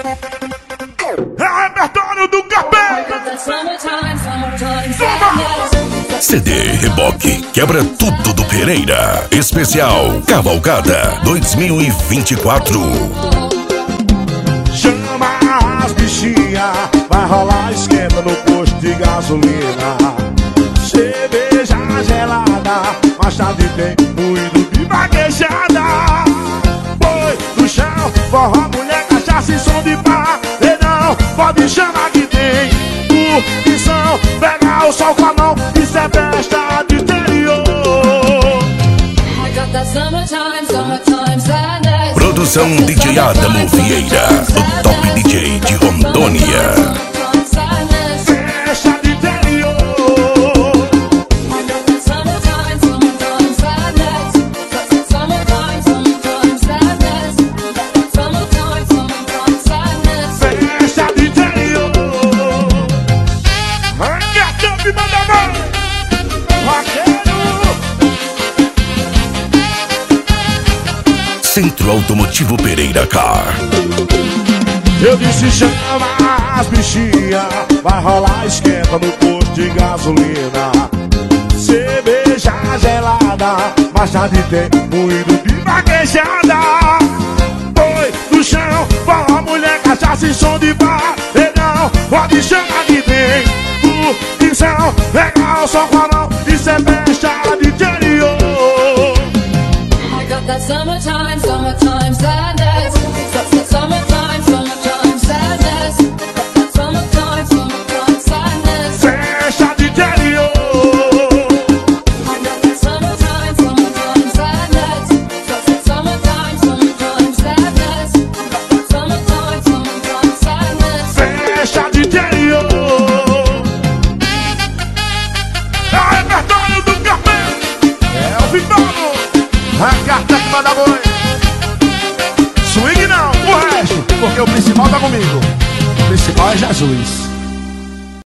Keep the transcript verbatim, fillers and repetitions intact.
É repertório do Capeta. C D Reboque quebra tudo do Pereira. Especial Cavalgada dois mil e vinte e quatro. Chama as bichinhas, vai rolar esquenta no posto de gasolina. Cerveja gelada, machado tem moído de vaquejada. Boi no chão, forró, mulher, cachaça e som de paredão. Pode chamar que tem curtição, pega o sol com a mão, isso é festa de interior. Produção D J Adamo Vieira, o top D J de Rondônia. Festa de interior. Festa de interior. Arranca campo e manda mão. Vaqueiro. Centro Automotivo Pereira Car. Eu disse chama as bichinhas, vai rolar esquenta no posto de gasolina. Cerveja gelada, machado tem moído de vaquejada. Boi no chão, forró, mulher, cachaça e som de paredão. Pode chamar que tem curtição, legal, só com a mão, isso é festa de interior. I got that summertime, summertime sadness. That's the summertime, summertime sadness. Got that summertime, summertime sadness. Festa de interior. I got that summertime, summertime sadness. That's the summertime, summertime sadness. Got that summertime, summertime sadness. Festa de interior. É o repertório do Capeta. É o Vivano. A carta que manda boi. Swing não, o resto, porque o principal tá comigo. O principal é Jesus.